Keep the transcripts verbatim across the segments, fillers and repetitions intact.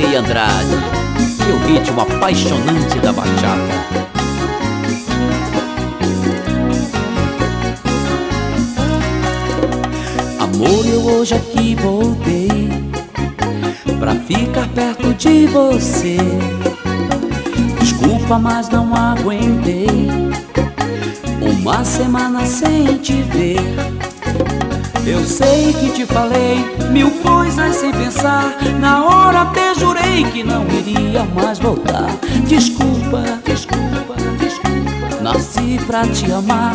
Vanderlei Andrade e o ritmo apaixonante da bachata. Amor, eu hoje aqui voltei pra ficar perto de você. Desculpa, mas não aguentei uma semana sem te ver. Eu sei que te falei mil coisas sem pensar. Na hora até jurei que não iria mais voltar. Desculpa, desculpa, desculpa, nasci pra te amar.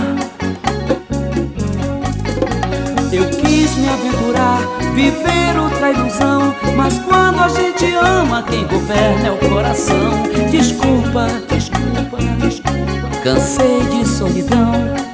Eu quis me aventurar, viver outra ilusão, mas quando a gente ama, quem governa é o coração. Desculpa, desculpa, desculpa, cansei de solidão.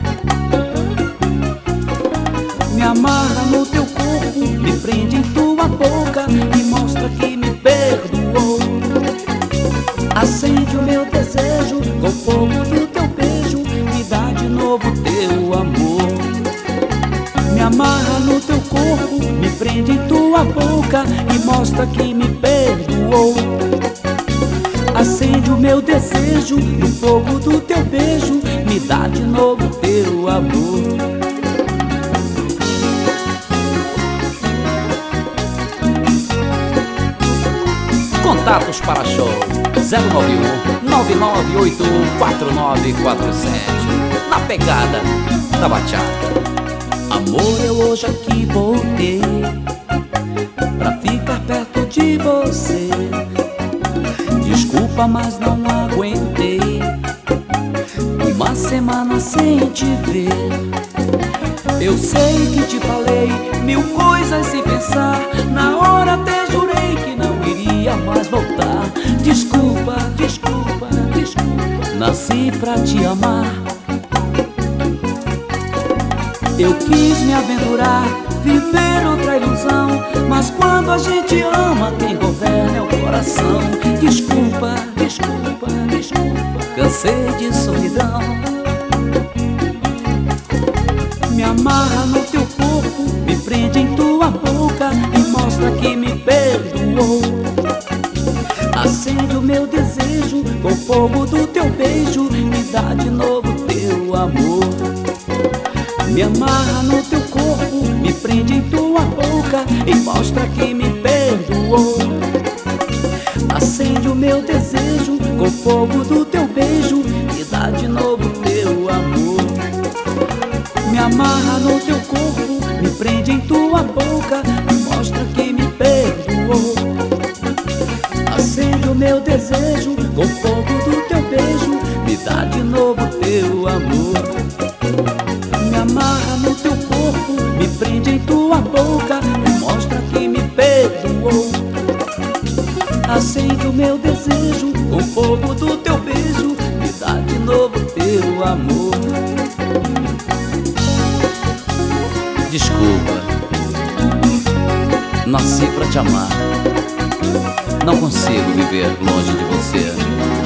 Me amarra no teu corpo, me prende em tua boca e mostra que me perdoou. Acende o meu desejo com o fogo do teu beijo, me dá de novo teu amor. Me amarra no teu corpo, me prende em tua boca e mostra que me perdoou. Acende o meu desejo no fogo do teu beijo, me dá de novo teu amor. Contatos para show zero nove um nove nove oito um quatro nove quatro sete. Na pegada da bachata. Amor, eu hoje aqui voltei pra ficar perto de você. Desculpa, mas não aguentei uma semana sem te ver. Eu sei que te falei mil coisas sem pensar. Na hora até jurei que não iria mais voltar. Desculpa, desculpa, desculpa, nasci pra te amar. Eu quis me aventurar, viver outra ilusão, mas quando a gente ama, quem governa é o coração. Desculpa, desculpa, desculpa, cansei de solidão. Me amarra no teu corpo, me prende em tua boca e mostra que me perdoou. Acende o meu desejo com o fogo do teu beijo, me dá de novo teu amor. Me amarra no teu corpo, me prende em tua boca e mostra que me perdoou. Acende o meu desejo com o fogo do teu beijo, me dá de novo teu amor. Me amarra no teu corpo, me prende em tua boca e mostra que me perdoou. Acende o meu desejo com o fogo do teu beijo, me dá de novo teu amor. Me amarra no teu corpo, me prende em tua boca e mostra que me perdoou. Acende o meu desejo com o fogo do teu beijo, me dá de novo teu amor. Desculpa, nasci pra te amar. Não consigo viver longe de você.